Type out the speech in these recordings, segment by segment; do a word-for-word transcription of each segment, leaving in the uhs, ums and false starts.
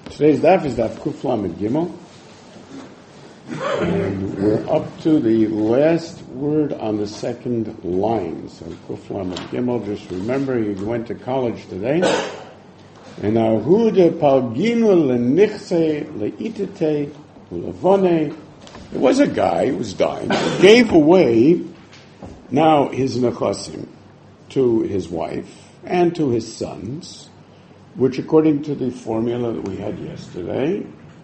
Today's daf is daf Kuf Lamed Gimel, and we're up to the last word on the second line. So Kuf Lamed Gimel, just remember you went to college today. And Ahude Palginu Lenichse Leitete Levone. There was a guy who was dying, gave away now his nechasim to his wife and to his sons, which according to the formula that we had yesterday,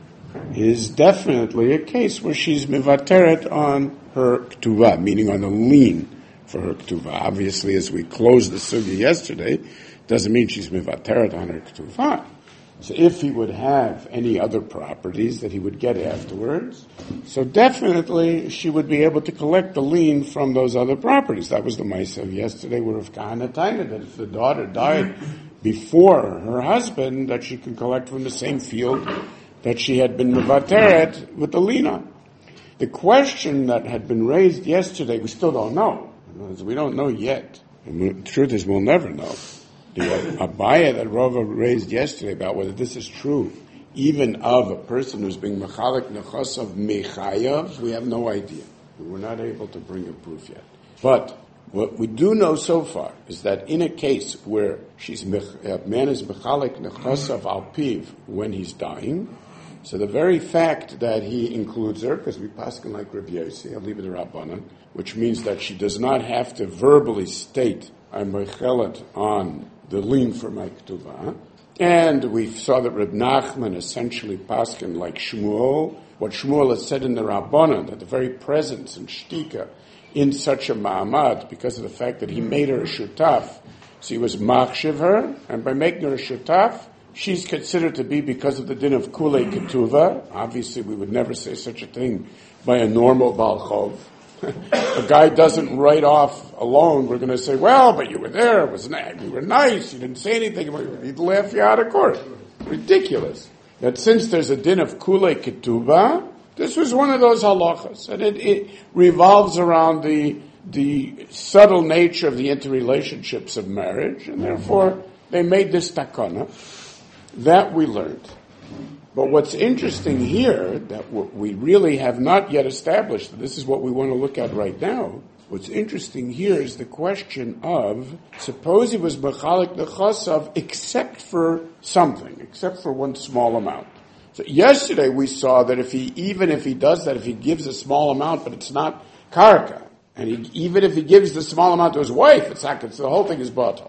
is definitely a case where she's mivateret on her ketuvah, meaning on the lien for her ketuvah. Obviously, as we closed the sugya yesterday, doesn't mean she's mivateret on her ketuvah. So if he would have any other properties that he would get afterwards, so definitely she would be able to collect the lien from those other properties. That was the Maisa of yesterday, where if Kahana Taina, that if the daughter died before her husband, that she can collect from the same field that she had been mevateret with the lien on. The question that had been raised yesterday, we still don't know. We don't know yet. And the truth is, we'll never know. The abaya that Rava raised yesterday about whether this is true, even of a person who's being mechalik nechas of mechayav, we have no idea. We're not able to bring a proof yet. But what we do know so far is that in a case where she's a man is mechalik nechas of alpiv when he's dying, so the very fact that he includes her, because we paskin like Rabbi Yossi, I'll leave it to Rabbanan, which means that she does not have to verbally state I'm mechelet on the lien for my ketuvah. And we saw that Reb Nachman essentially paskin like Shmuel, what Shmuel has said in the Rabbanan, that the very presence and shtika in such a ma'amad, because of the fact that he made her a shutaf, so he was machshiv her, and by making her a shutaf, she's considered to be, because of the din of kulei ketuvah. Obviously, we would never say such a thing by a normal Baal Chov. A guy doesn't write off alone. We're going to say, well, but you were there. It was nice. You were nice. You didn't say anything. He'd laugh you out of court. Ridiculous. That since there's a din of kulei ketubah, this was one of those halachas, and it, it revolves around the the subtle nature of the interrelationships of marriage, and therefore they made this takana. That we learned. But what's interesting here, that we really have not yet established, and this is what we want to look at right now, what's interesting here is the question of, suppose he was mechalik nechasav except for something, except for one small amount. So yesterday we saw that if he, even if he does that, if he gives a small amount, but it's not karka, and he, even if he gives the small amount to his wife, it's not, it's, the whole thing is batal.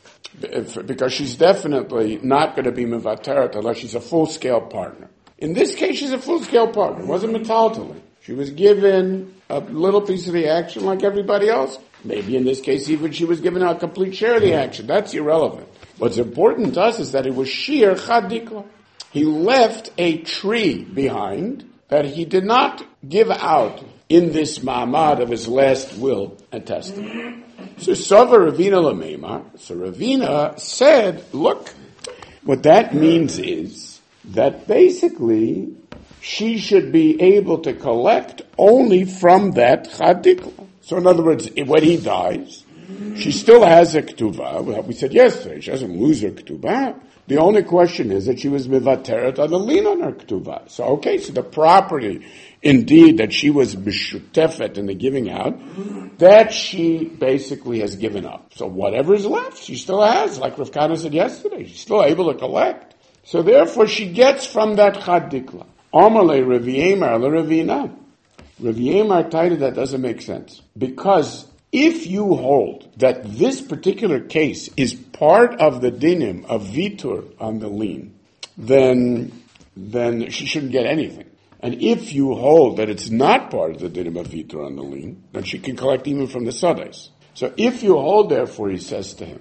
Because she's definitely not going to be mevateret unless she's a full-scale partner. In this case, she's a full-scale partner. It wasn't metaltally. She was given a little piece of the action like everybody else. Maybe in this case, even she was given a complete share of the action. That's irrelevant. What's important to us is that it was shir chadikla. He left a tree behind that he did not give out in this ma'amad of his last will and testament. So Sava Ravina Lamema, so Ravina said, look, what that means is that basically she should be able to collect only from that chadikla. So in other words, when he dies, she still has a ketuvah. We said yesterday, she doesn't lose her ketuvah. The only question is that she was mivateret on the lien on her ketuvah. So okay, so the property, indeed, that she was mishutefet in the giving out, that she basically has given up. So whatever is left, she still has, like Rav Kahana said yesterday, she's still able to collect. So therefore, she gets from that chadikla. Amalei Rav Yemar l'Ravina. Rav Yemar titled that doesn't make sense. Because if you hold that this particular case is part of the dinim of vitur on the lien, then, then she shouldn't get anything. And if you hold that it's not part of the dinim of vitur on the lien, then she can collect even from the sadais. So if you hold, therefore, he says to him,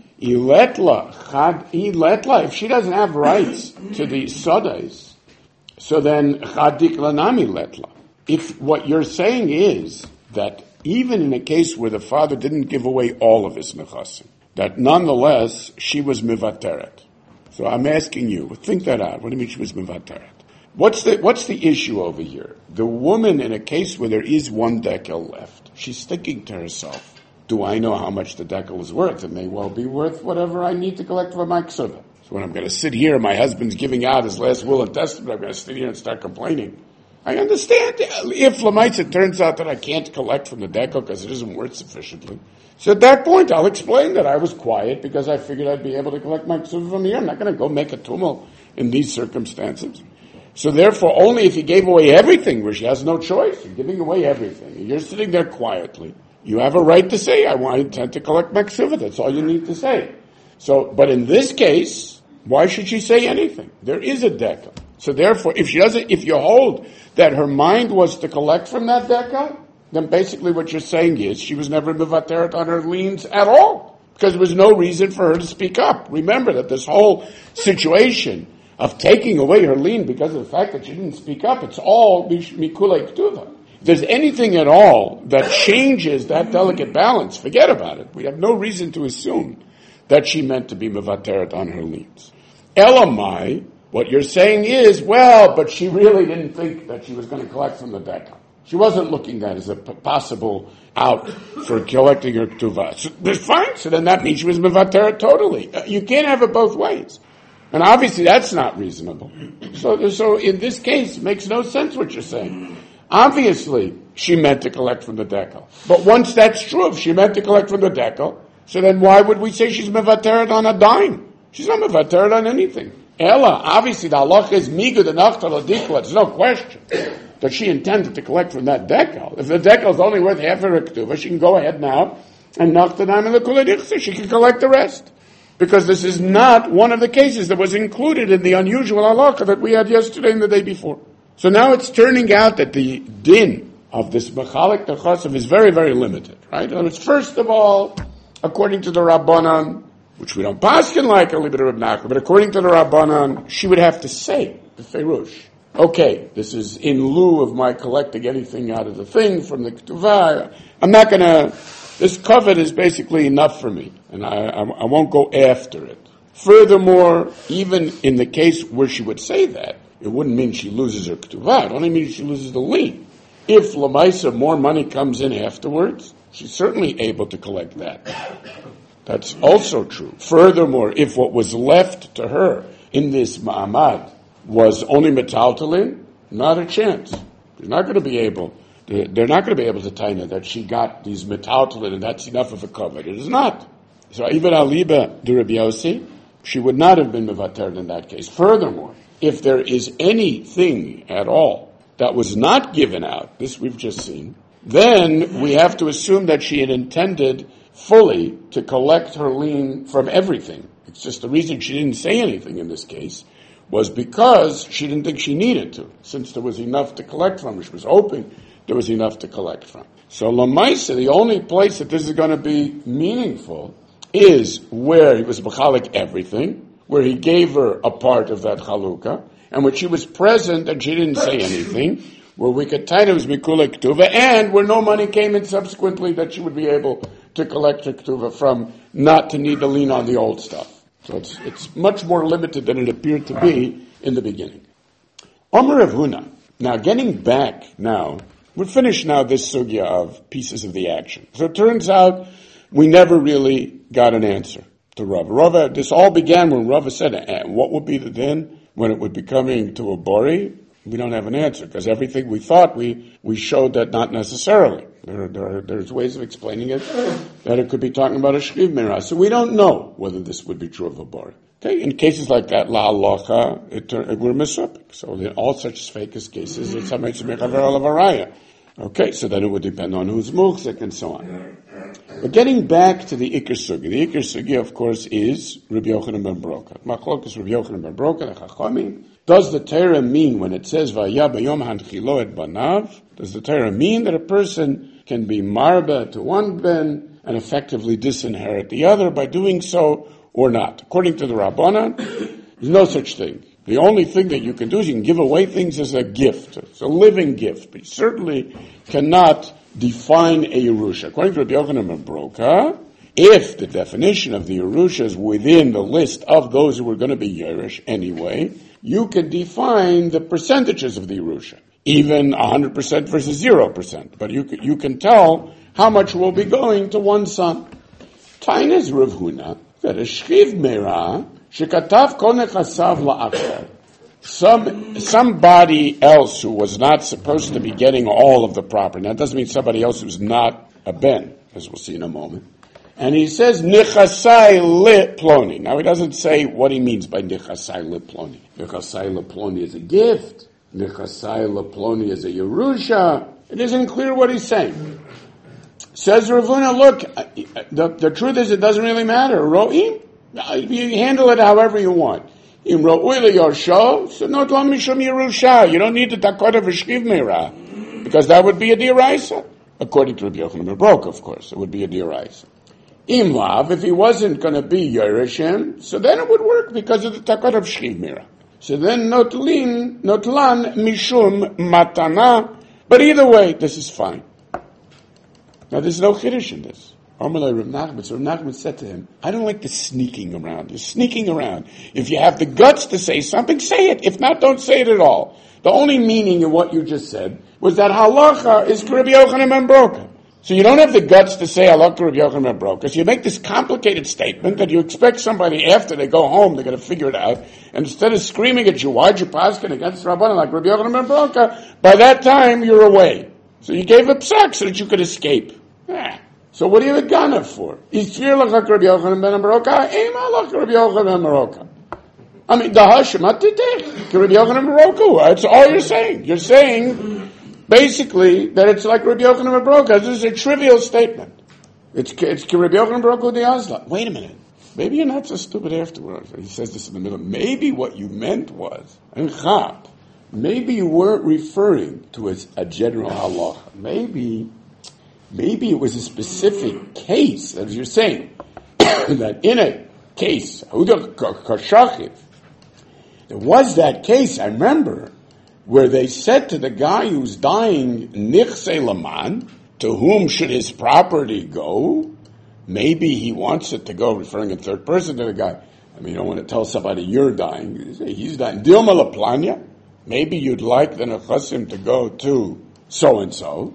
iletla, chad, iletla, if she doesn't have rights to the sadais, so then chadik lanami letla. If what you're saying is that even in a case where the father didn't give away all of his nechasim, that nonetheless she was mivateret. So I'm asking you, think that out. What do you mean she was mivateret? What's the what's the issue over here? The woman in a case where there is one dekel left, she's thinking to herself, do I know how much the dekel is worth? It may well be worth whatever I need to collect for my ksuva. So when I'm going to sit here and my husband's giving out his last will and testament, I'm going to sit here and start complaining. I understand if Lamaitz it turns out that I can't collect from the decal because it isn't worth sufficiently. So at that point, I'll explain that I was quiet because I figured I'd be able to collect my ksuva from here. I'm not going to go make a tumult in these circumstances. So therefore, only if he gave away everything, where she has no choice, you're giving away everything. You're sitting there quietly. You have a right to say, I want, I intend to collect my ksuva. That's all you need to say. So, but in this case, why should she say anything? There is a decal. So therefore, if she doesn't, if you hold that her mind was to collect from that decal, then basically what you're saying is she was never mevateret on her liens at all, because there was no reason for her to speak up. Remember that this whole situation of taking away her lien because of the fact that she didn't speak up, it's all mikulei ktuva. If there's anything at all that changes that delicate balance, forget about it. We have no reason to assume that she meant to be mevateret on her liens. Elamai, what you're saying is, well, but she really didn't think that she was going to collect from the decal. She wasn't looking at that as a p- possible out for collecting her ktuva. So, that's fine. So then that means she was mevateret totally. Uh, you can't have it both ways. And obviously that's not reasonable. So, so in this case, it makes no sense what you're saying. Obviously, she meant to collect from the decal. But once that's true, if she meant to collect from the decal, so then why would we say she's mevateret on a dime? She's not mevateret on anything. Ella, obviously the halacha is migud and achtal adikla. There's no question that she intended to collect from that decal. If the decal is only worth half her ktuva, she can go ahead now and knock the dime in the kuladichsa. She can collect the rest. Because this is not one of the cases that was included in the unusual halacha that we had yesterday and the day before. So now it's turning out that the din of this mechalik nechasav is very, very limited, right? And it's first of all, according to the Rabbanan, which we don't paskin like a little bit of Reb Nachman, but according to the Rabbanan, she would have to say the ferush. Okay, this is in lieu of my collecting anything out of the thing from the ketuvah. I'm not going to. This covet is basically enough for me, and I, I, I won't go after it. Furthermore, even in the case where she would say that, it wouldn't mean she loses her ketuvah. It only means she loses the lien. If lamaisa more money comes in afterwards, she's certainly able to collect that. That's also true. Furthermore, if what was left to her in this ma'amad was only metaltalin, not a chance. She's not going to be able. They're not going to be able to tell her that she got these metaltalin and that's enough of a covet. It is not. So even aliba de Rabbi Yossi, she would not have been mevater in that case. Furthermore, if there is anything at all that was not given out, this we've just seen, then we have to assume that she had intended fully to collect her lien from everything. It's just the reason she didn't say anything in this case was because she didn't think she needed to, since there was enough to collect from. She was hoping there was enough to collect from. So Lamaisa, the only place that this is going to be meaningful is where he was mechalik everything, where he gave her a part of that chalukah, and when she was present and she didn't say anything, where we could tie it was mikula ktuva, and where no money came in subsequently that she would be able to collect her ktuva from, not to need to lean on the old stuff. So it's it's much more limited than it appeared to be in the beginning. Omer Rav Huna. Now, getting back now, we're finished now this sugya of pieces of the action. So it turns out we never really got an answer to Rava. Rava, this all began when Rava said, eh, what would be the din when it would be coming to a bori? We don't have an answer, because everything we thought, we, we showed that not necessarily. There, there are, there's ways of explaining it, that it could be talking about a shriv mirah. So we don't know whether this would be true of a bori. Okay, in cases like that, la halacha, it, it, we're misupik. So in all such fakest cases, it's hametz mechaver alav araya. Okay, so then it would depend on who's muchzik and so on. But getting back to the Iker Sugi, the Iker Sugi, of course, is Rabbi Yochanan ben Broka. Machlokes Rabbi Yochanan ben Broka, the Chachamim. Does the Torah mean when it says Vayya b'yom hanchilo et banav? Does the Torah mean that a person can be marba to one ben and effectively disinherit the other by doing so or not? According to the Rabbanan, there's no such thing. The only thing that you can do is you can give away things as a gift. It's a living gift, but you certainly cannot define a Yerusha. According to Rabbi Yochanan ben Broka, if the definition of the Yerusha is within the list of those who are going to be Yerush anyway, you can define the percentages of the Yerusha, even one hundred percent versus zero percent. But you can, you can tell how much will be going to one son. Tainas Rav Huna, that a shchiv merah, Shekatav kol nechasav la'acher. Some, somebody else who was not supposed to be getting all of the property. Now, that doesn't mean somebody else who's not a ben, as we'll see in a moment. And he says, Nichasai le ploni. Now, he doesn't say what he means by Nichasai le ploni. Nichasai le ploni is a gift. Nichasai le ploni is a Yerusha. It isn't clear what he's saying. Says Rav Huna, look, the, the truth is it doesn't really matter. Ro'im, you handle it however you want. Im ro'ui le yorsho, so no t'lam mishum Yerusha. You don't need the takota v'shkiv meira, because that would be a diraisa. According to Rabbi Yochanan ben Broka, of course, it would be a diraisa. Im lav, if he wasn't going to be Yerushin, so then it would work because of the takot of shchiv mira. So then notlin, notlan mishum matana. But either way, this is fine. Now there's no chiddush in this. Amalei Rav Nachman, so Rav Nachman said to him, I don't like the sneaking around. You're sneaking around. If you have the guts to say something, say it. If not, don't say it at all. The only meaning of what you just said was that halacha is to Rabbi Yochanan ben Broka. So you don't have the guts to say halacha to Rabbi Yochanan ben Broka. So you make this complicated statement that you expect somebody after they go home, they're going to figure it out. And instead of screaming at you, why'd you paskin against Rabbanan like Rabbi Yochanan ben Broka? By that time, you're away. So you gave a psak so that you could escape. Ah. So what are you a gana for? Isfir lachak Rabbi Yochanan ben Broka, aim halach Rabbi Yochanan ben Broka. I mean, the Hashem, Rabbi Yochanan ben Broka. That's all you're saying. You're saying, basically, that it's like Rabbi Yochanan ben Broka. This is a trivial statement. It's it's Rabbi Yochanan ben Broka the Azla. Wait a minute. Maybe you're not so stupid afterwards. He says this in the middle. Maybe what you meant was, and chab, maybe you weren't referring to as a general halacha. Maybe, maybe it was a specific case, as you're saying, that in a case, there was that case, I remember, where they said to the guy who's dying, Nichse Laman, to whom should his property go? Maybe he wants it to go, referring in third person to the guy. I mean, you don't want to tell somebody you're dying. You say, he's dying. Dilma Laplanya? Maybe you'd like the Nechasim to go to so-and-so.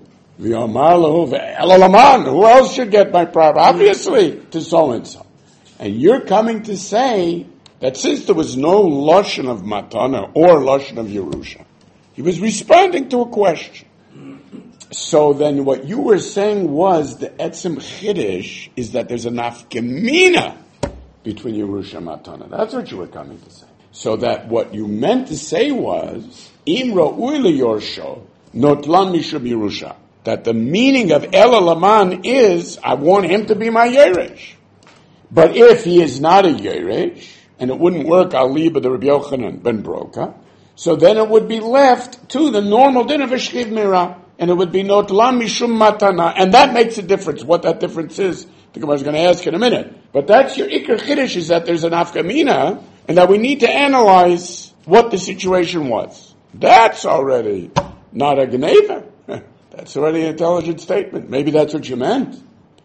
V'yamar who else should get my property? Obviously, to so-and-so. And you're coming to say that since there was no lashon of matana or lashon of Yerusha, he was responding to a question. So then what you were saying was the etzem chiddush is that there's a nafkamina between Yerusha and matana. That's what you were coming to say. So that what you meant to say was, im ra'ui leyorsho, notlan mishum Yerusha. That the meaning of Ela Laman is, I want him to be my Yeresh. But if he is not a Yeresh, and it wouldn't work, I'll leave the Rabbi Yochanan ben Broka, so then it would be left to the normal din of a Shchiv Mira, and it would be Notlan Mishum Matana, and that makes a difference. What that difference is, the Gemara is going to ask in a minute. But that's your Iker Chiddush, is that there's an Afkamina, and that we need to analyze what the situation was. That's already not a Geneva. That's already an intelligent statement. Maybe that's what you meant.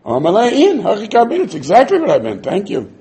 It's exactly what I meant. Thank you.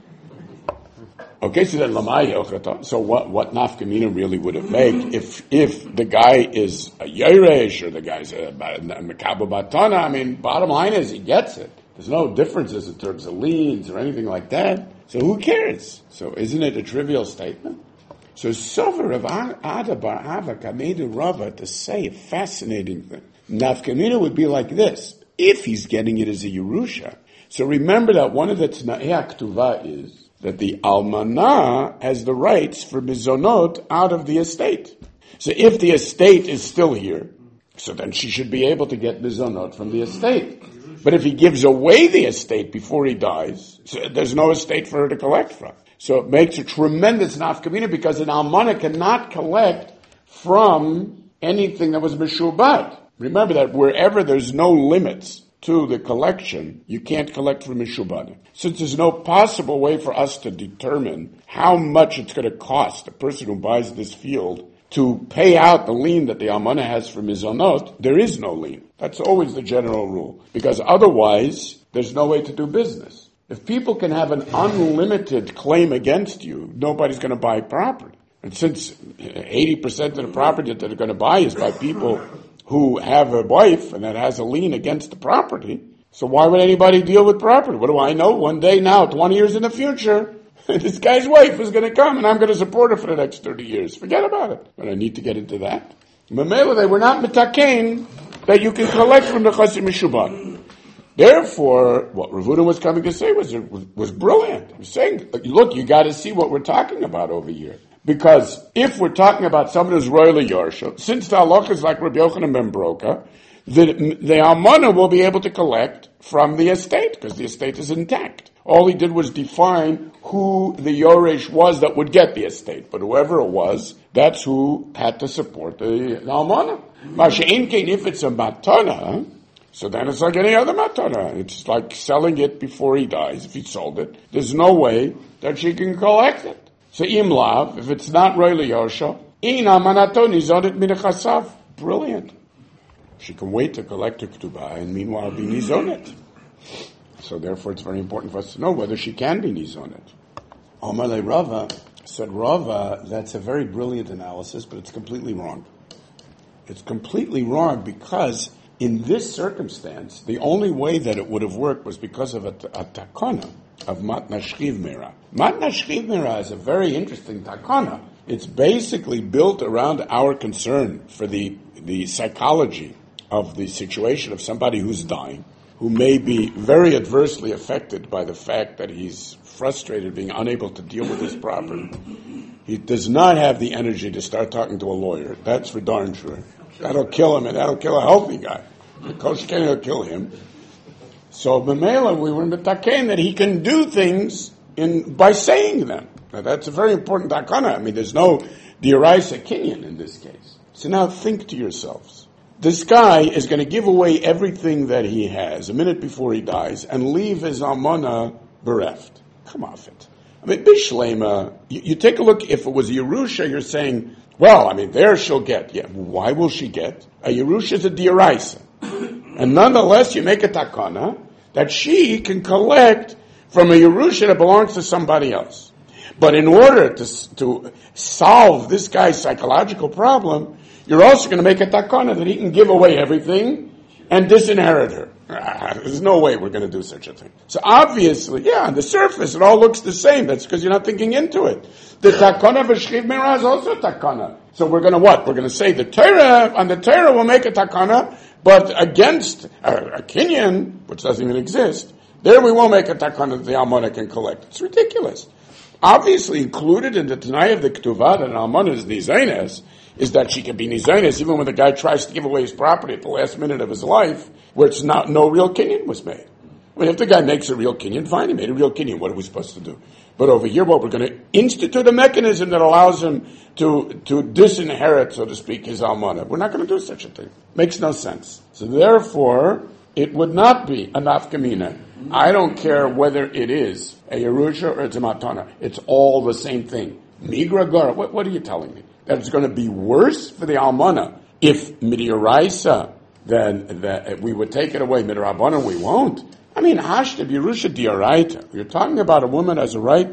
Okay, so then Lamai So what, what nafkamina really would have made if if the guy is a Yeresh or the guy's a Mekabel Batana? I mean, bottom line is he gets it. There's no differences in terms of liens or anything like that. So who cares? So isn't it a trivial statement? So Sofer of Ada Bar Avak made a Rava to say a fascinating thing. Nafkamina would be like this. If he's getting it as a Yerusha. So remember that one of the T'na'ei HaKtuvah is that the Almanah has the rights for Mizonot out of the estate. So if the estate is still here, so then she should be able to get Mizonot from the estate. But if he gives away the estate before he dies, so there's no estate for her to collect from. So it makes a tremendous nafkamina because an Almanah cannot collect from anything that was Meshubat. Remember that wherever there's no limits to the collection, you can't collect from Mishubad. Since there's no possible way for us to determine how much it's going to cost a person who buys this field to pay out the lien that the Almanah has for Mizonot, there is no lien. That's always the general rule. Because otherwise, there's no way to do business. If people can have an unlimited claim against you, nobody's going to buy property. And since eighty percent of the property that they're going to buy is by people who have a wife and that has a lien against the property, so why would anybody deal with property? What do I know? One day now, twenty years in the future, This guy's wife is going to come and I'm going to support her for the next thirty years. Forget about it. But I need to get into that. Mamela, they were not mitakein that you can collect from the Chasim Mishubah. Therefore, what Rav Huna was coming to say was, was, was brilliant. He was saying, look, you got to see what we're talking about over here. Because if we're talking about someone who's royally Yorsha, since the halacha is like Rabbi Yochanan ben Broka, the, the almana will be able to collect from the estate, because the estate is intact. All he did was define who the Yoresh was that would get the estate. But whoever it was, that's who had to support the, the almana. Masha'inkein, if it's a matana, so then it's like any other matana. It's like selling it before he dies. If he sold it, there's no way that she can collect it. So imlav, if it's not royally Yorsha, in amanaton nizonet minachasav. Brilliant. She can wait to collect her ketubah and meanwhile be nizonet. So therefore it's very important for us to know whether she can be nizonet. Amalei Rava said, Rava, that's a very brilliant analysis, but it's completely wrong. It's completely wrong because in this circumstance, the only way that it would have worked was because of a, a takana of matna shchiv mera. Matna shchiv mera is a very interesting takana. It's basically built around our concern for the, the psychology of the situation of somebody who's dying, who may be very adversely affected by the fact that he's frustrated, being unable to deal with his property. He does not have the energy to start talking to a lawyer. That's for darn sure. That'll kill him, and that'll kill a healthy guy. The coach can't kill him. So, B'meila, we were in the taken that he can do things in by saying them. Now, that's a very important takana. I mean, there's no dioraisa kinyan in this case. So now think to yourselves. This guy is going to give away everything that he has a minute before he dies and leave his almana bereft. Come off it. I mean, Bishlema, you, you take a look, if it was Yerusha, you're saying, well, I mean, there she'll get. Yeah, why will she get? A Yerusha is a dioraisa. And nonetheless, you make a takana that she can collect from a Yerusha that belongs to somebody else. But in order to, to solve this guy's psychological problem, you're also going to make a takana that he can give away everything and disinherit her. There's no way we're going to do such a thing. So obviously, yeah, on the surface, it all looks the same. That's because you're not thinking into it. The takana v'shchiv mera is also takana. So we're going to what? We're going to say the Torah, on the Torah we'll make a takana, but against a, a kinyan, which doesn't even exist, there we won't make a takana that the almana can collect. It's ridiculous. Obviously included in the Tanai of the Ketuvah that an almana is nizaines, is that she can be nizaines even when the guy tries to give away his property at the last minute of his life, where it's not, no real kinyan was made. I mean, if the guy makes a real kinyan, fine, he made a real kinyan. What are we supposed to do? But over here, what we're going to institute a mechanism that allows him to, to disinherit, so to speak, his almana. We're not going to do such a thing. Makes no sense. So therefore, it would not be a nafkamina. I don't care whether it is a Yerusha or it's a matana. It's all the same thing. Migra gara. What, what are you telling me? That it's going to be worse for the almana if midiraisa, then that we would take it away. Midirabana, we won't. I mean, hashtab Yerusha diaraita. You're talking about a woman has a right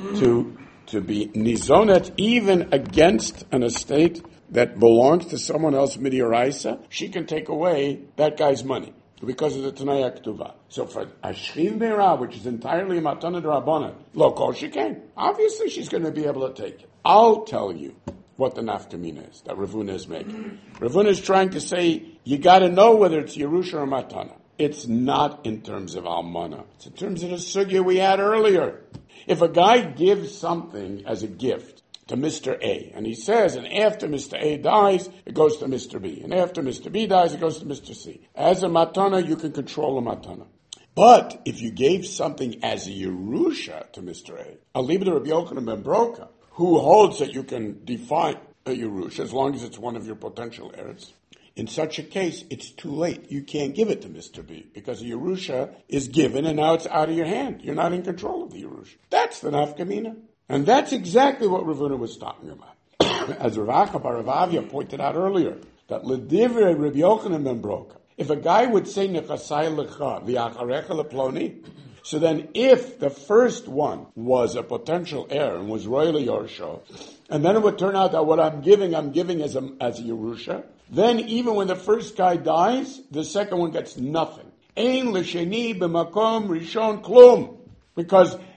to to be nizonet even against an estate that belongs to someone else, midiraisa. She can take away that guy's money because of the Tanai Ketuvah. So for Ashchiv Meira, which is entirely Matana D'Rabbanan, lo kol she can. Obviously she's going to be able to take it. I'll tell you what the nafkamina is that Rav Huna is making. Rav Huna is trying to say, you got to know whether it's Yerusha or Matana. It's not in terms of Almana. It's in terms of the sugya we had earlier. If a guy gives something as a gift to Mister A, and he says, and after Mister A dies, it goes to Mister B, and after Mister B dies, it goes to Mister C. As a matana, you can control a matana. But if you gave something as a Yerusha to Mister A, I'll leave it to Rabbi Yochanan ben Broka, who holds that you can define a Yerusha as long as it's one of your potential heirs. In such a case, it's too late. You can't give it to Mister B because the Yerusha is given and now it's out of your hand. You're not in control of the Yerusha. That's the nafkamina. And that's exactly what Rav Huna was talking about. As Rav Acha bar Rav Avia pointed out earlier, that l'divrei Rabbi Yochanan ben Broka, if a guy would say nechasai lecha v'acharecha leploni, so then if the first one was a potential heir and was royally Yorsha, and then it would turn out that what I'm giving, I'm giving as a, as a Yerusha, then even when the first guy dies, the second one gets nothing. Ein l'sheni b'makom rishon klum. Because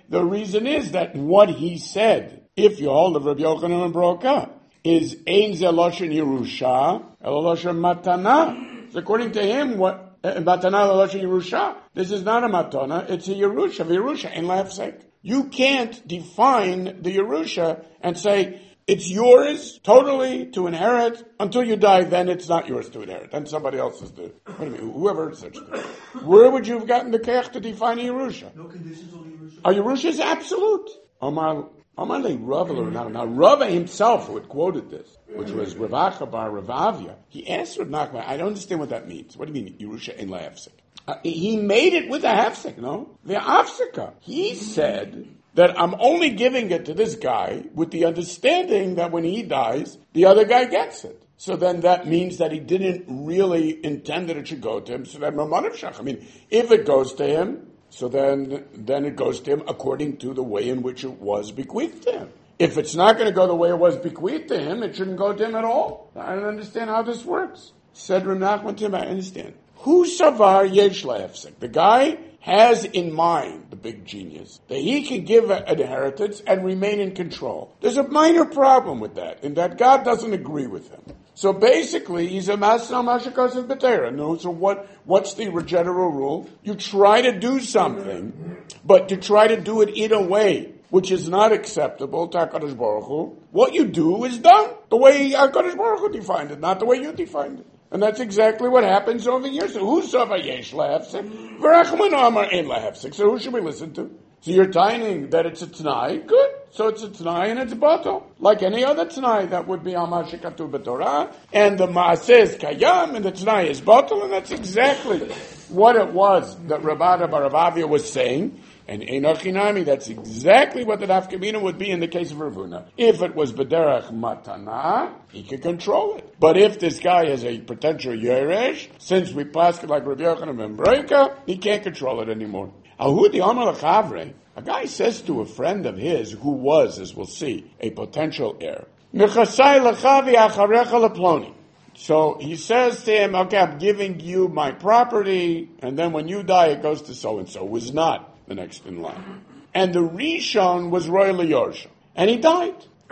the reason is that what he said, if you hold of Rabbi Yochanan and Broka, is Ein Ze Loshen Yerusha, Elo Loshen Matana. So according to him, what Matana Loshen Yerusha, this is not a Matana, it's a Yerusha, Yerusha, in Lafsek. You can't define the Yerusha and say, it's yours totally to inherit until you die, then it's not yours to inherit. Then somebody else is the, what do you mean, whoever is such a thing. Where would you have gotten the Kech to define a Yerusha? No conditions on Yerusha? A Yerusha is absolute. Omar, Omar le Rava, now, now Rava himself, who had quoted this, which was Rav Acha bar Rav Avia, he asked Rav Nachman, I don't understand what that means. What do you mean, Yerusha in la Hefsek? Uh, he made it with a Hefsek, no? The Afseka. He said that I'm only giving it to this guy with the understanding that when he dies, the other guy gets it. So then that means that he didn't really intend that it should go to him. So then, I mean, if it goes to him, so then then it goes to him according to the way in which it was bequeathed to him. If it's not going to go the way it was bequeathed to him, it shouldn't go to him at all. I don't understand how this works. Said Rav Nachman to him, I understand. Who savar yesh la'efsek? The guy has in mind, the big genius, that he can give an inheritance and remain in control. There's a minor problem with that, in that God doesn't agree with him. So basically, he's a masna mashakos of betera. No, so what? What's the general rule? You try to do something, but to try to do it in a way which is not acceptable to HaKadosh Baruch Hu, what you do is done the way HaKadosh Baruch Hu defined it, not the way you defined it. And that's exactly what happens over here. So who saw yesh lahefsek? V'rachman amar ein lahefsek. So who should we listen to? So you're tying that it's a t'nai, good. So it's a t'nai and it's batal. Like any other t'nai that would be amar shekatu b'torah. And the ma'aseh is kayam and the t'nai is batal. And that's exactly what it was that Rabbi bar Rav Avia was saying. And Einochinami, that's exactly what the nafkamina would be in the case of Ravuna. If it was Bederach Matana, he could control it. But if this guy is a potential Yeresh, since we passed it like Rabbi Yochanan ben Broka, he can't control it anymore. Ahudi Amar Lachavre, a guy says to a friend of his, who was, as we'll see, a potential heir, Nechasai Lachavi Acharecha Leploni. So he says to him, okay, I'm giving you my property, and then when you die, it goes to so-and-so. It was not the next in line. And the Rishon was Roy Leyorsha. And he died.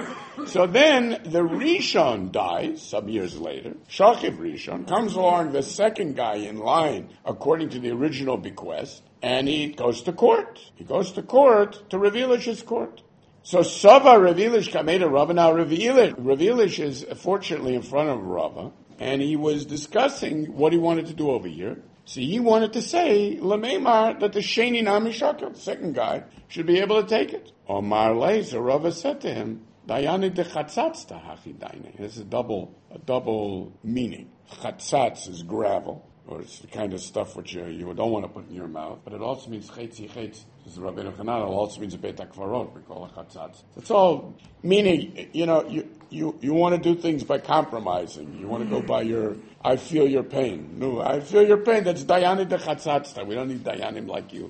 So then the Rishon dies some years later. Shachiv Rishon comes along, the second guy in line, according to the original bequest, and he goes to court. He goes to court, to Rav Elish's court. So Sava Rav Elish Kameda Rava. Now Rav Elish, Rav Elish is fortunately in front of Rava, and he was discussing what he wanted to do over here. So he wanted to say, Lameimar, that the Sheni Nami Shakil, the second guy, should be able to take it. Omar Lei, so Rava said to him, Dayani de Chatzatz tahachi daine. This is a double, a double meaning. Chatzatz is gravel, or it's the kind of stuff which you, you don't want to put in your mouth, but it also means chetzi chetz. This is Rabbeinu Chanan, it also means a beit hakvarot, we call it chatzatz. It's all meaning, you know, you, you, you want to do things by compromising. You want to go by your, I feel your pain. No, I feel your pain. That's dayani de chatzatz. We don't need dayanim like you.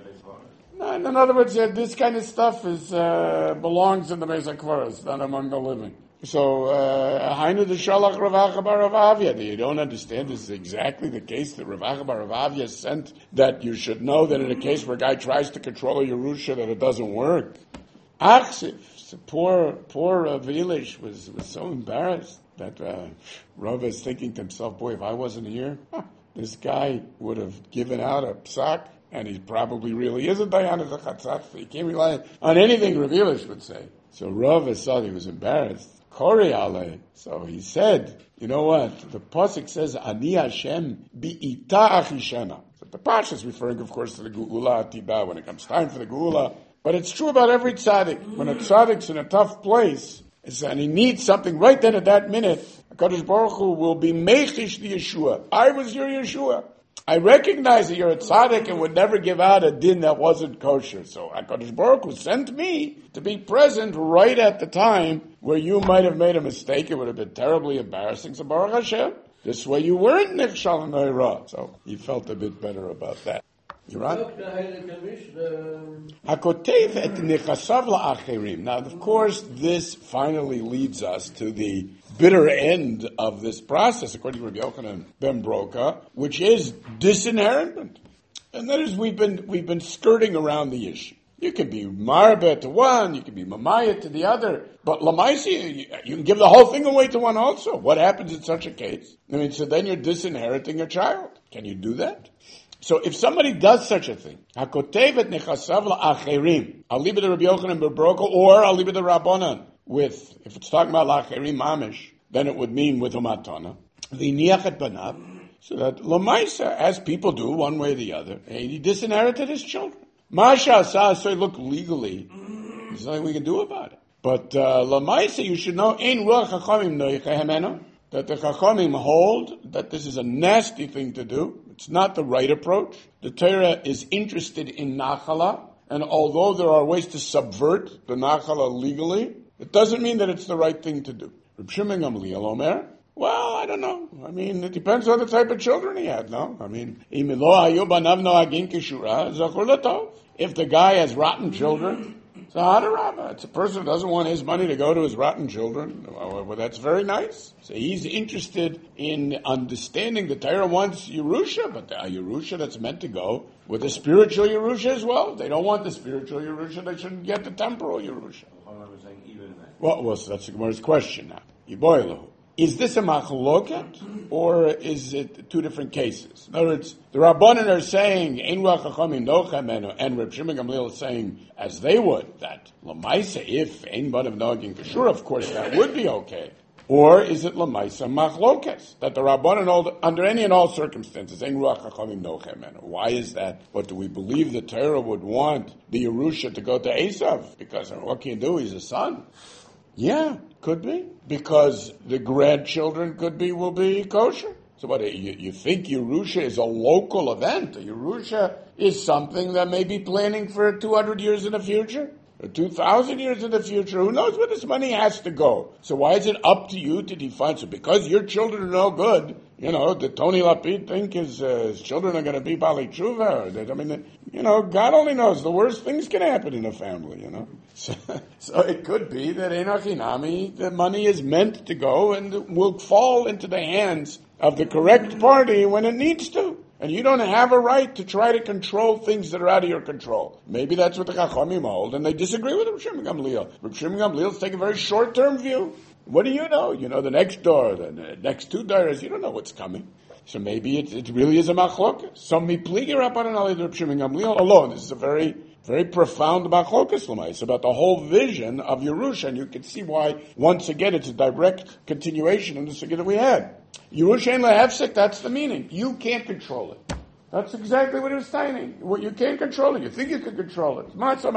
No, in other words, yeah, this kind of stuff is, uh, belongs in the Beis HaKvaros, not among the living. So, Hainu de Shalach Rav Acha bar Rav Avia. You don't understand. This is exactly the case that Rav Acha bar Rav Avia sent. That you should know that in a case where a guy tries to control a Yerusha, that it doesn't work. Achsiv, so poor, poor Rav Elish was was so embarrassed that uh, Rav is thinking to himself, "Boy, if I wasn't here, this guy would have given out a psak." And he probably really is a dayan as a chatzatz. He can't rely on anything Rav Elish would say. So Rav saw he was embarrassed. Kori ale. So he said, you know what? The pasuk says, Ani Hashem bi'ita achishena. So the pasuk is referring, of course, to the Geula Atidah when it comes time for the Geula. But it's true about every tzaddik. When a tzaddik's in a tough place, and he needs something right then at that minute, HaKadosh Baruch Hu will be mechish the Yeshua. I was your Yeshua. I recognize that you're a tzaddik and would never give out a din that wasn't kosher. So HaKadosh Baruch Hu sent me to be present right at the time where you might have made a mistake. It would have been terribly embarrassing. So Baruch Hashem, this way you weren't nichshal and noira. So he felt a bit better about that. You're right. Hakotev et nichasav la'acherim. Now, of course, this finally leads us to the bitter end of this process, according to Rabbi Yochanan ben Broka, which is disinheritment. And that is, we've been we've been skirting around the issue. You can be marba to one, you can be mamaya to the other, but lamaisi, you, you can give the whole thing away to one also. What happens in such a case? I mean, so then you're disinheriting a child. Can you do that? So if somebody does such a thing, hakotevet nechasav la'acherim, I'll leave it to Rabbi Yochanan ben Baruch, or I'll leave it to Rabbanan, with, if it's talking about la'acherim mamish, then it would mean with umatana. V'niach et banav, so that lamaisa, as people do, one way or the other, he disinherited his children. Masha sa, so look legally, there's nothing we can do about it. But uh, lamaisa, you should know, ein ruach chachamim noichehemeno, that the chachamim hold that this is a nasty thing to do. It's not the right approach. The Torah is interested in nachala, and although there are ways to subvert the nachala legally, it doesn't mean that it's the right thing to do. Reb Shimon Gamliel Omer, well, I don't know. I mean, it depends on the type of children he had, no? I mean, if the guy has rotten children, so Hadarabba, it's a person who doesn't want his money to go to his rotten children. Well, that's very nice. So he's interested in understanding the Torah wants Yerusha, but the Yerusha that's meant to go with a spiritual Yerusha as well. If they don't want the spiritual Yerusha, they shouldn't get the temporal Yerusha. Well, well so that's the Gemara's question now. Yiboilahu. Is this a machloket, or is it two different cases? In other words, the Rabbanan are saying, Ein ruach chachamim nochemenu, and Reb Shimon Gamliel is saying, as they would, that Lamaisa, if Ein banav nogin kashur, of course that would be okay. Or is it Lamaisa machloket, that the Rabbanan hold, under any and all circumstances, Ein ruach chachamim nochemenu. Why is that? What do we believe the Torah would want the Yerusha to go to Esav? Because what can you do? He's a son. Yeah, could be. Because the grandchildren could be, will be kosher. So what, you, you think Yerusha is a local event? Yerusha is something that may be planning for two hundred years in the future? Or two thousand years in the future? Who knows where this money has to go? So why is it up to you to define? So because your children are no good, you know, did Tony Lapid think his, uh, his children are going to be Bali Tshuva? Or, I mean, you know, God only knows. The worst things can happen in a family, you know. So, so it could be that Enochinami, the money is meant to go and will fall into the hands of the correct party when it needs to. And you don't have a right to try to control things that are out of your control. Maybe that's what the Chachamim hold, and they disagree with Reb Shimon Gamliel. Reb Shimon Gamliel is taking a very short-term view. What do you know? You know the next door, the next two doors, you don't know what's coming. So maybe it, it really is a machlokes. Some mipligi Rabbanan Ali Reb Shimon Gamliel alone. This is a very, very profound machlokes l'mais. It's about the whole vision of Yerusha, and you can see why, once again, it's a direct continuation of the sugya that we had. Yerusha and lehefsek, that's the meaning. You can't control it. That's exactly what he was saying. Well, you can't control it. You think you can control it.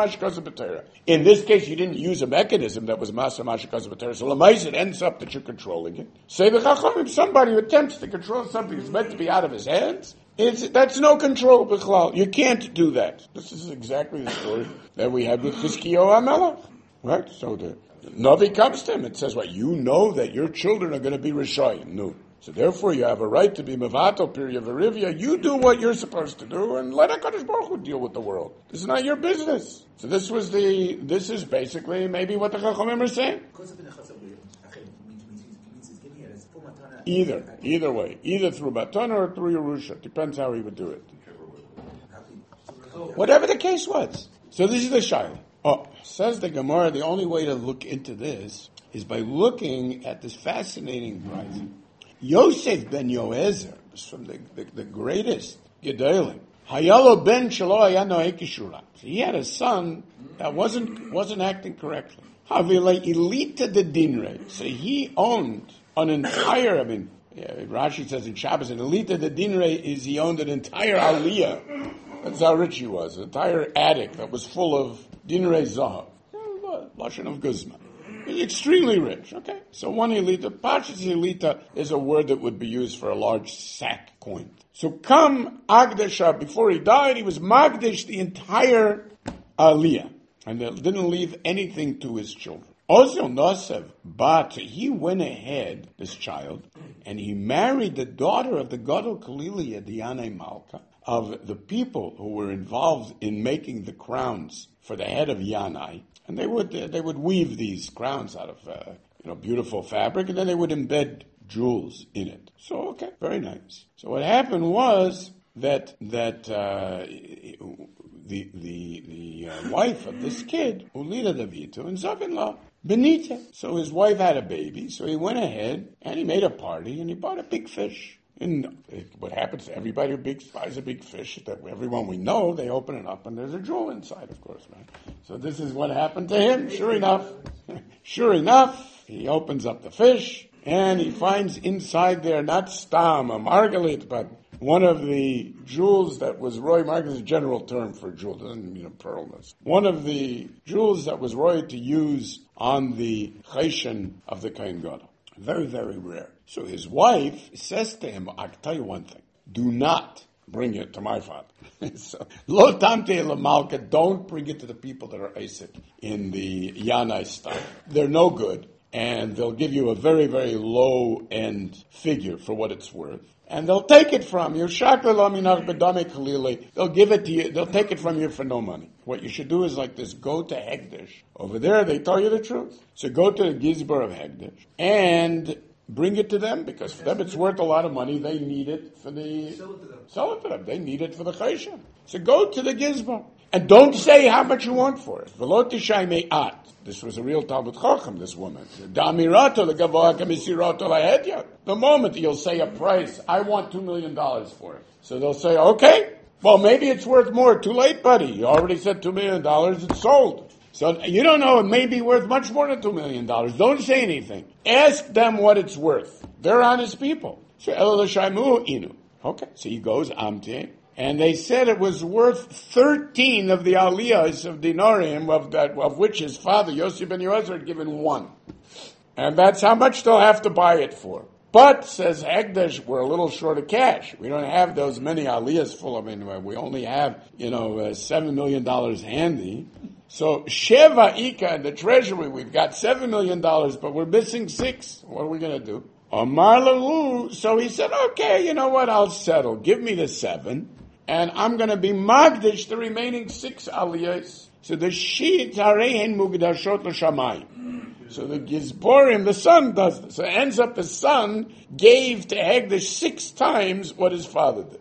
In this case, you didn't use a mechanism that was Masa Mashikaz B'Torah. So Lamais, it ends up that you're controlling it. Say the Chachamim, somebody who attempts to control something that's meant to be out of his hands, it's, that's no control, B'chlal. You can't do that. This is exactly the story that we had with Chizkiyahu HaMelech. Right? So the Navi comes to him and says, what, you know that your children are going to be Rishayim. No. So therefore, you have a right to be mevato period verivia. You do what you're supposed to do, and let HaKadosh Baruch Hu deal with the world. This is not your business. So this was the. This is basically maybe what the Chachamim are saying. Either, either way, either through matana or through Yerusha. Depends how he would do it. Whatever the case was. So this is the shaila. Oh, says the Gemara. The only way to look into this is by looking at this fascinating rising. Yosef ben Yoezer was from the, the, the greatest Gedolim. Hayalo ben Shelo Hayano Ekishura. He had a son that wasn't wasn't acting correctly. Havile Elita de Dinre. So he owned an entire. I mean, yeah, Rashi says in Shabbos, an Elita de Dinre is he owned an entire aliyah. That's how rich he was. An entire attic that was full of Dinre Zahav, Lashon of Guzman. Extremely rich, okay? So one elita, Pashas elita is a word that would be used for a large sack coin. So come Agdasha, before he died, he was Magdish the entire aliyah, and didn't leave anything to his children. Also Nosev, but he went ahead, this child, and he married the daughter of the Gadol Kaliliya, Diane Malka, of the people who were involved in making the crowns for the head of Yanai. And they would they would weave these crowns out of uh, you know beautiful fabric, and then they would embed jewels in it. So okay, very nice. So what happened was that that uh, the the the uh, wife of this kid, Ulila Davitu, and Zavinla, Benita. So his wife had a baby, so he went ahead and he made a party and he bought a big fish. And what happens to everybody who big, buys a big fish, that everyone we know, they open it up and there's a jewel inside, of course, right? So this is what happened to him. Sure enough, sure enough, he opens up the fish and he finds inside there not stam, a margalit, but one of the jewels that was roy, margalit is a general term for jewel, doesn't mean a pearl. One of the jewels that was roy to use on the cheshen of the Kohen Gadol. Very, very rare. So his wife says to him, I'll tell you one thing. Do not bring it to my father. So, Lo tamte malka, don't bring it to the people that are Isaac in the Yanai style. They're no good, and they'll give you a very, very low-end figure for what it's worth. And they'll take it from you. They'll give it to you. They'll take it from you for no money. What you should do is like this. Go to Hegdish. Over there, they tell you the truth. So go to the Gizbar of Hegdish and bring it to them, because for them it's worth a lot of money. They need it for the... Sell it to them. Sell it to them. They need it for the Cheshen. So go to the Gizbar. And don't say how much you want for it. This was a real Talmud Chacham, this woman. The moment you'll say a price, I want two million dollars for it. So they'll say, okay, well, maybe it's worth more. Too late, buddy. You already said two million dollars, it's sold. So you don't know, it may be worth much more than two million dollars. Don't say anything. Ask them what it's worth. They're honest people. So inu. Okay, so he goes, Amte. And they said it was worth thirteen of the aliyahs of dinarim, of that, of which his father, Yossi ben Yoezer, had given one. And that's how much they'll have to buy it for. But, says Hegdish, we're a little short of cash. We don't have those many aliyahs full of it. We only have, you know, uh, seven million dollars handy. So, Sheva Ika in the treasury, we've got seven million dollars, but we're missing six. What are we going to do? Amar lahu. So he said, okay, you know what, I'll settle. Give me the seven. And I'm going to be magdish the remaining six aliyahs. So the sheet harehen mugdashot l'shamayim. So the Gizborim, the son does this. So it ends up the son gave to Hegdish six times what his father did.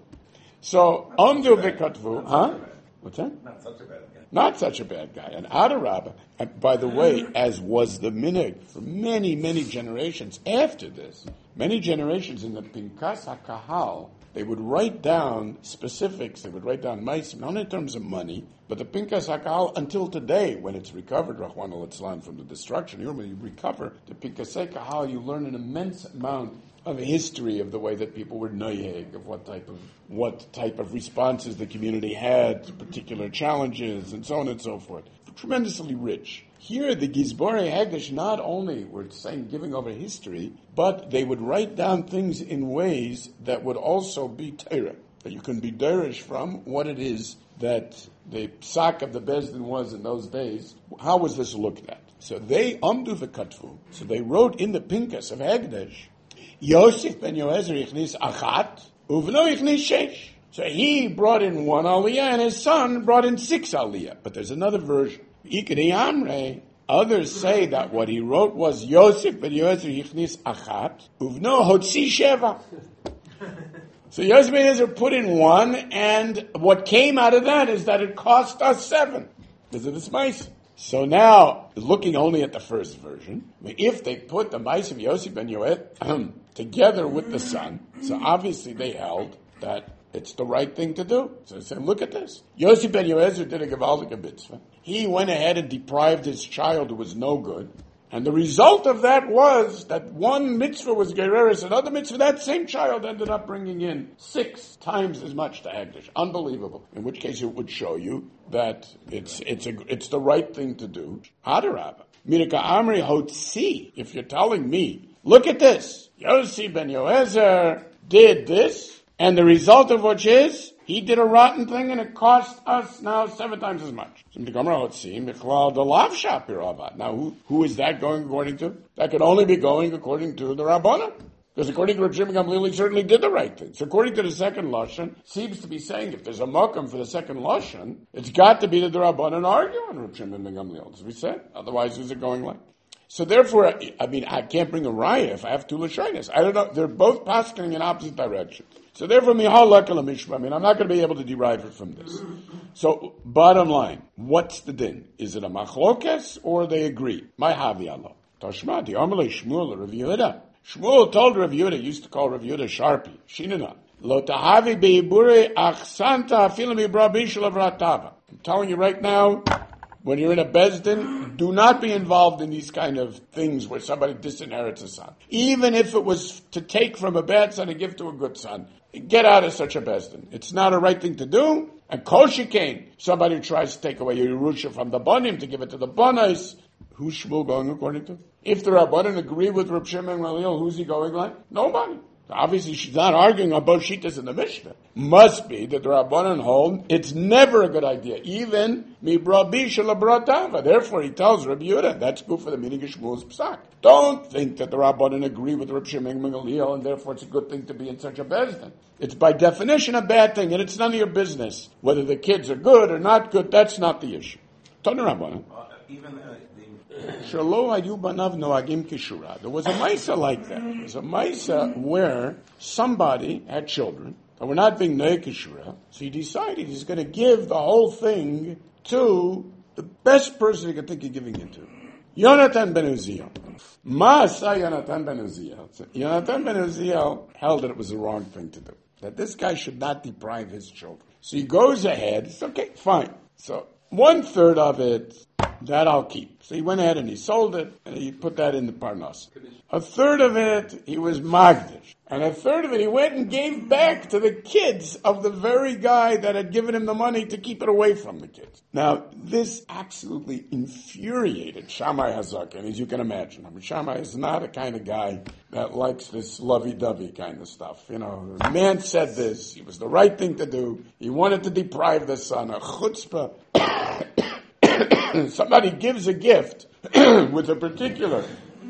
So Omdu v'katvu, huh? What's that? Not such a bad guy. Not such a bad guy. And Adarabba, and by the way, as was the minhag for many, many generations after this, many generations in the Pinkas HaKahal, they would write down specifics, they would write down maisim, not in terms of money, but the Pinkas HaKahal until today, when it's recovered, Rahman al-Islam, from the destruction, you when you recover the Pinkas HaKahal, you learn an immense amount of history of the way that people were noyeg, of what type of what type of responses the community had to particular challenges, and so on and so forth. Tremendously rich. Here, the Gizborei Hegdish not only were saying giving over history, but they would write down things in ways that would also be Torah, that you can be derish from what it is that the psak of the Bezdin was in those days. How was this looked at? So they amdu v'katvu. So they wrote in the Pinkas of Hegdish, Yosef ben Yoezer ichnis achat, uvno ichnis shesh. So he brought in one aliyah, and his son brought in six aliyah. But there's another version. Others say that what he wrote was Yosef ben Yoezer yichnis achat uvno hotzi sheva. So Yosef ben Yoezer put in one, and what came out of that is that it cost us seven because of this mice. So now, looking only at the first version, if they put the mice of Yosef ben Yoezer together with the son, so obviously they held that it's the right thing to do. So they said, look at this. Yosef ben Yoezer did a gewaldige mitzvah. He went ahead and deprived his child who was no good. And the result of that was that one mitzvah was gereris, another mitzvah, that same child ended up bringing in six times as much to Hegdish. Unbelievable. In which case it would show you that it's it's a, it's the right thing to do. Adarabba. Mirka Amri Hotzi, if you're telling me, look at this. Yosef ben Yoezer did this, and the result of which is, he did a rotten thing and it cost us now seven times as much. Now, who, who is that going according to? That could only be going according to the Rabbanan. Because according to Reb Shimon Gamliel, he certainly did the right thing. So according to the second Lashon, seems to be saying if there's a makam for the second Lashon, it's got to be that the Rabbanan argue on Reb Shimon Gamliel, as we said. Otherwise, who's it going like? So therefore, I mean, I can't bring a raya if I have two lashonos. I don't know. They're both passing in opposite directions. So therefore, mihal lakal mishma. I mean, I'm not going to be able to derive it from this. So, bottom line, what's the din? Is it a machlokes or they agree? My havi Allah. Tashma, the Amalei Shmuel, Rav Yehuda. Shmuel told Rav Yehuda, used to call Rav Yehuda Sharpie. Shinana. Lo tahavi beibure achsanta afilami brabishal avratava. I'm telling you right now, when you're in a bezdin, do not be involved in these kind of things where somebody disinherits a son. Even if it was to take from a bad son and give to a good son. Get out of such a bezdin. It's not a right thing to do. And kol shekain, somebody who tries to take away your Yerusha from the Bonim to give it to the Bonais, who's Shmuel going according to? If the Rabbanan agree with Reb Shimon Gamliel, who's he going like? Nobody. Obviously, she's not arguing on both Shitas in the Mishnah. Must be that the Rabbanan hold it's never a good idea, even mibrabi shalabratava. Therefore, he tells Rabbi Yehuda that's good for the meaning of Shmuel's psak. Don't think that the Rabbanan agree with Reb Shimon Gamliel, and therefore it's a good thing to be in such a bezdin. It's by definition a bad thing, and it's none of your business whether the kids are good or not good. That's not the issue. Tanu Rabbanan. Uh, even uh, Shalo hayu banav noagim kishura. There was a Maisa like that. There was a Maisa where somebody had children that were not being noeg kishura, so he decided he's going to give the whole thing to the best person he could think of giving it to. Yonatan ben Uziel. Ma'asa Yonatan ben Uziel. So Yonatan ben Uziel held that it was the wrong thing to do. That this guy should not deprive his children. So he goes ahead. It's okay, fine. So one third of it, that I'll keep. So he went ahead and he sold it, and he put that in the Parnas. A third of it, he was Magdish. And a third of it, he went and gave back to the kids of the very guy that had given him the money to keep it away from the kids. Now, this absolutely infuriated Shammai Hazaken, as you can imagine. I mean, Shammai is not a kind of guy that likes this lovey-dovey kind of stuff. You know, the man said this. It was the right thing to do. He wanted to deprive the son. A chutzpah. Somebody gives a gift with a particular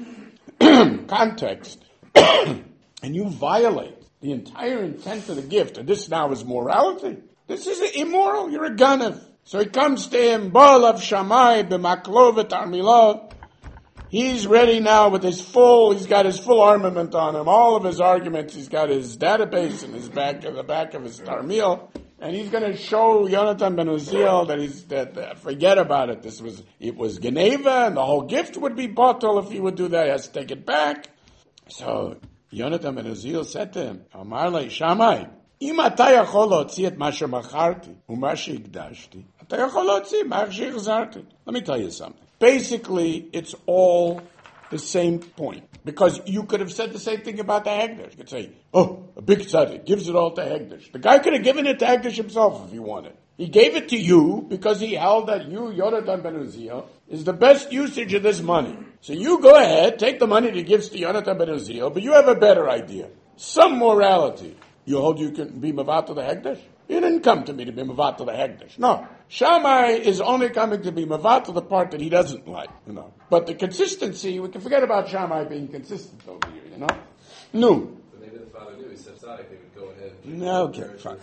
context, and you violate the entire intent of the gift, and this now is morality. This is immoral. You're a ganav. So he comes to him, Baal of Shammai, b'maklovet armila. He's ready now with his full, he's got his full armament on him, all of his arguments, he's got his database in his back, in the back of his tarmil. And he's going to show Yonatan ben Uziel that he's that, that forget about it. This was it was Geneva, and the whole gift would be bottled if he would do that. He has to take it back. So Yonatan ben Uziel said to him, Amar le Shammai, Im ata yachol lotzi et ma shemacharti u'ma sheikdashti, ata yachol lotzi ma shechzarti. Let me tell you something. Basically, it's all the same point. Because you could have said the same thing about the Hegdish. You could say, oh, a big tzaddik gives it all to Hegdish. The guy could have given it to Hegdish himself if he wanted. He gave it to you because he held that you, Yonatan ben Uziel, is the best usage of this money. So you go ahead, take the money that he gives to Yonatan ben Uziel, but you have a better idea. Some morality. You hold you can be mavat to the Hegdish? You didn't come to me to be mavat to the Hegdish. No. Shammai is only coming to be mavat to the part that he doesn't like, you know. But the consistency, we can forget about Shammai being consistent over here, you know. No. But maybe the father knew. He said, sorry, they would go ahead. No, okay, fine.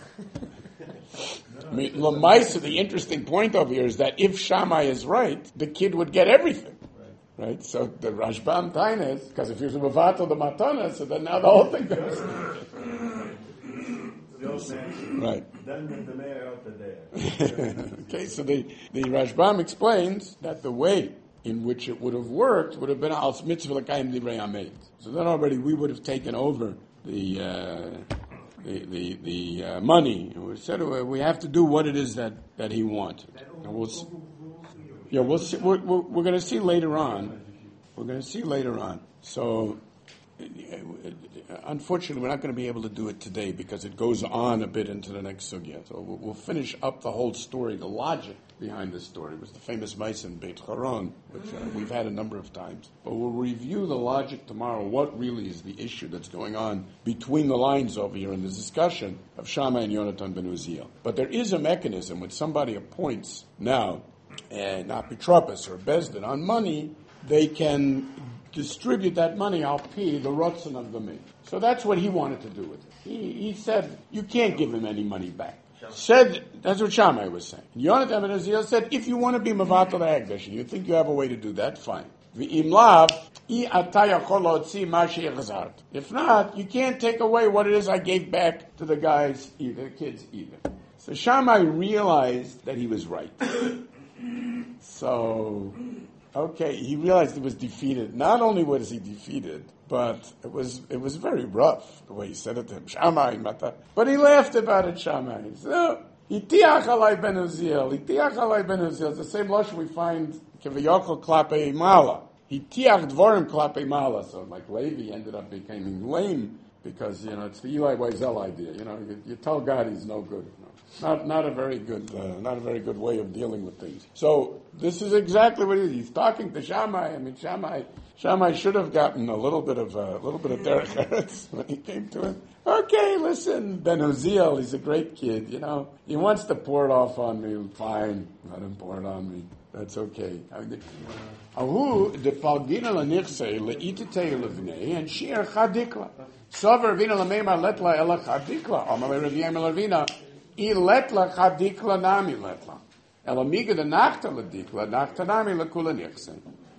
I mean, Lamaisa, the interesting point over here is that if Shammai is right, the kid would get everything. Right? right? So the Rashbam Taines, because if he was a mavat to the matana, so then now the whole thing goes. Right. Okay, so the, the Rashbam explains that the way in which it would have worked would have been al mitzvah l'kayim divrei hamed. So then already we would have taken over the uh, the the, the uh, money. And we said uh, we have to do what it is that, that he wanted. And we'll see, yeah, we'll see, we're, we're, we're going to see later on. We're going to see later on. So. Unfortunately, we're not going to be able to do it today because it goes on a bit into the next sugya. So we'll, we'll finish up the whole story, the logic behind this story. It was the famous Maisa in Beit Charon, which uh, we've had a number of times. But we'll review the logic tomorrow, what really is the issue that's going on between the lines over here in this discussion of Shammai and Yonatan ben Uziel. But there is a mechanism when somebody appoints now an apitropos or a bezdin on money, they can distribute that money al pi the rotzen of the min. So that's what he wanted to do with it. He, he said, you can't give him any money back. Said, that's what Shammai was saying. Yonatan ben Uziel said, if you want to be mavatal hagdash, and you think you have a way to do that, fine. V'im lav, I ata yachol lotzi ma she'achzart. If not, you can't take away what it is I gave back to the guys, either the kids either. So Shammai realized that he was right. So, okay, he realized he was defeated. Not only was he defeated, but it was it was very rough the way he said it to him. Shammai, mata. But he laughed about it, Shammai. He said, oh, Itiach alai ben Uziel. Itiach alai ben Uziel. It's the same lashon we find kevayachol klapei mala. Itiach dvorim klapei mala. So like Levi ended up becoming lame because, you know, it's the Eli Wiesel idea. You know, you, you tell God he's no good. No. Not not a very good uh, not a very good way of dealing with things. So this is exactly what he is. He's talking to Shammai. I mean, Shammai Shammai should have gotten a little bit of a uh, little bit of derech eretz when he came to him. Okay, listen, Ben Uziel, he's a great kid. You know, he wants to pour it off on me. Fine, let him pour it on me. That's okay. Ahu de palgina lanichse leitite levnei and shir chadikla. Sover vina lameima letla ela chadikla. Amale reviem elavina. I letla chadikla nami letla. Elamiga de nachta ledikla nachta nami lekula nichse.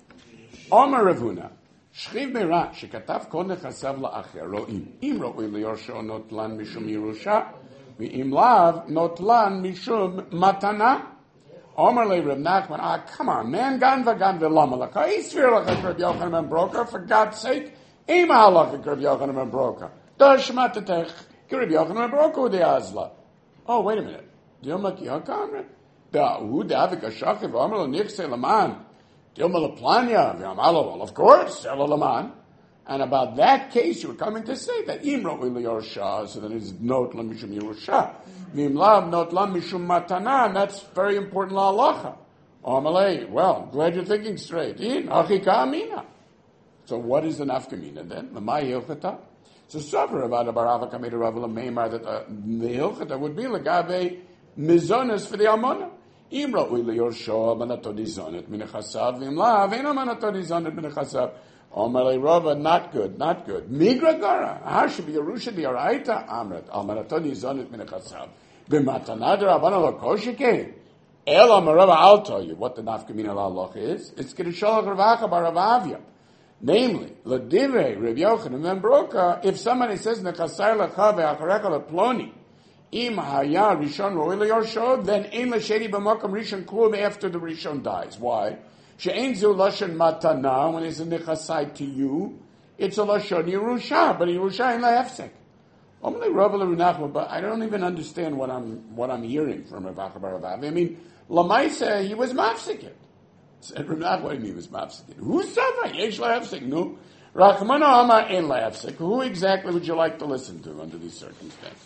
Omer Ravuna. Shchiv meira shekatav kol nechasav la'acher ro'im. Im ro'ui liyorsho notlan mishum Yerusha. V'im lav notlan mishum matana. Omer le Rav Nachman. Ah, come on, man. Gan v'gan v'lama laka. Isvir laka Rav Yochanan ben Broka. For God's sake. Ima halaka Rav Yochanan ben Broka. Dosh matatech. Rav Yochanan ben Broka u'de'azla. Oh, wait a minute. Dilma ki hakamre. Da'u da'avik ha'shachiv. Omer lo nichse laman. Dilma laplanya. V'amalo. Well, of course. Ela laman. And about that case, you were coming to say that Imro Yorsha, so that is not lam mishum Yerusha. V'im lav not lam mishum matana, and that's very important la halacha. Amalei, well, glad you're thinking straight. In achika amina. So what is the nafkamina then? Lamai hilchata. So suffer about a barava kameda rav lameimar that uh, the hilchata would be legabe mizonas for the almona. Imro Yorsha manato dizonet minechasav v'im lav ena manato dizonet minechasav. Omalei Rava, not good, not good. Migra gara, how should be Yerusha diaraita? Amrat, almaratoni zonit minachasav. B'matanadar abana lakoshike. El amarava, I'll tell you what the nafkamina la'aloch is. It's Kedushalach Ravacha Baravavya. Namely, Ladivre, Rav Yochanan ben Broka, if somebody says nechasai lacha ve'achareka leploni, im haya rishon roi le'yorsho, then ein l'sheni b'makam rishon klum after the rishon dies. Why? She'ein zu lashon matana, when it's a nechasai to you, it's a lashon Yerusha, but Yerusha ain't la'efsek. Only Rav Nachman, but I don't even understand what I'm what I'm hearing from Rav Achabar. I mean, Lamaisa, he was mafsiket. Said Rav Nachman, what do you mean he was mafsiket? Who's Sava? Yesh la'efsek, no. Rachmana Amar ein la'efsek. Who exactly would you like to listen to under these circumstances?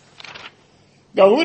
And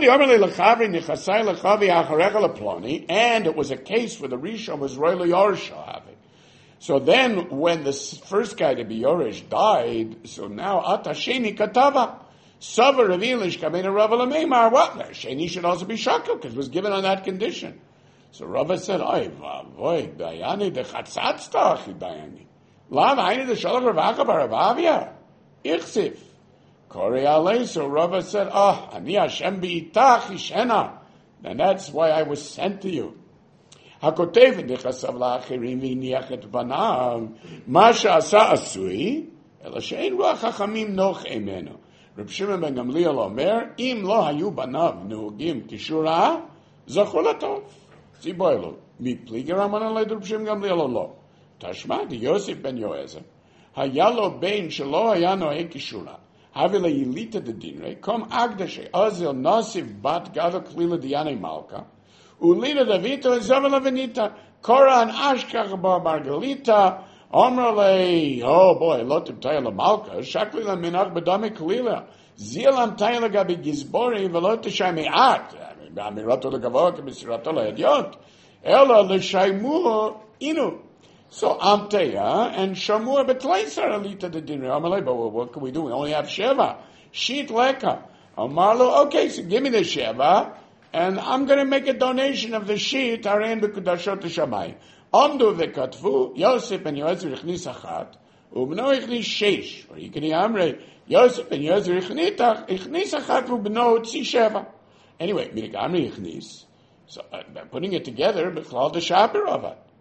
it was a case where the Rishon was Roy Yorsha. So then, when the first guy to be Yorish died, so now Atasheni Katava, Sava Ravilish Kamena Rava Lameimar, what? Sheni should also be Shakil, because it was given on that condition. So Rava said, Oy, Vavoy, Dayani, the Chatzatztach, Dayani. Lav, Aini, the Shalach Ravaka Baravavia, Ichsif. So Rava said, "Ah, oh, ani Hashem bi'itach ishena." And that's why I was sent to you. Hakotev nichasav la'achirim v'iniach et banav ma she'asa asui ela she'ein ruach hachamim noch emenu. Reb Shimon ben Gamliel omer, im lo hayu banav nuhugim kishura zachol atov. Ziboylo mipliger amana le Reb Shimon Gamliel lo. Tashma di Yosef ben Yoezer hayalo bein shelo haya noeg kishura. Havila yilita de dinre, kom agdashe, azil nasiv bat gada klila diane malka, ulita davito and zavala venita, kora an ashkach ba margalita, omrale, oh boy, lotim tayla malka, shaklila minach badame klila, zilam tayla gabi gizbori, velota shaymeat, amirato legavok, misirato lehedyot, ela leshaymu inu. So Amteya and Shamur Betleisar Alita the dinner. Amalei, but what can we do? We only have Sheva. Sheet Leka. Amarlo, okay, so give me the Sheva, and I'm going to make a donation of the sheet, Arein Bekudashot Shamai. Amdu Vekatvu, Yosef and Yozer Ichnis Achat, Ubno Ichnis Sheish, or Yikini Amre, Yosef and Yozer Ichnitach, Ichnis Achat, Ubno Tzi Sheva. Anyway, Minik Amri Ichnis. So, uh, putting it together, Bechlal the Shaper of it.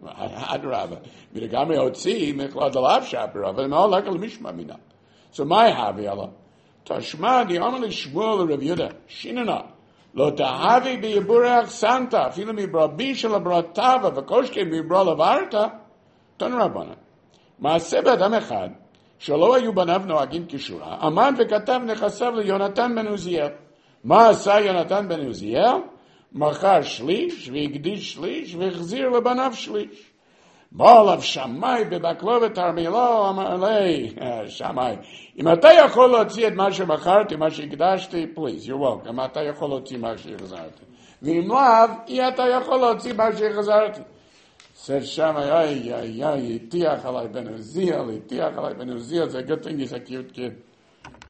Adrava. V'degamri otzi mechlad alav shaper but all like al mishma mina. So my haviala. Tashma di amali shmuel Rav Yehuda shinana. Lo tahavi biyibura santa. Filu mi brabi shel abratava v'koshke mi bra lavarta. Ton rabbanan. Maaseh b'adam echad. שלא היו בניו נוהגים כשורה, עמד וכתב נכסיו ליונתן בן עוזיאל. מה עשה יונתן בן עוזיאל? מכר שליש והקדיש שליש והחזיר לבניו שליש. בא עליו שמאי בבקלובת תרמילו, אמר לי, שמאי, אם אתה יכול להוציא את מה שמכרתי, מה שהקדשתי, please, you're welcome, אתה יכול להוציא מה שהחזרתי. ואם לאו, אתה יכול להוציא מה שהחזרתי. Said Shammai, ay, ay, ay, Tiach alai ben Uziel, Tiach alai ben Uziel. It's a good thing he's a cute kid.